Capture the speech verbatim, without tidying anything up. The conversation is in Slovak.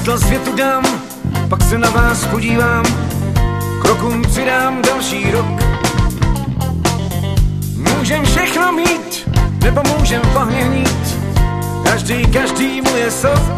světlo světu dám, pak se na vás podívám, krokům přidám další rok. Můžem všechno mít, nebo můžem pohně hnít, každý, každý mu je sok.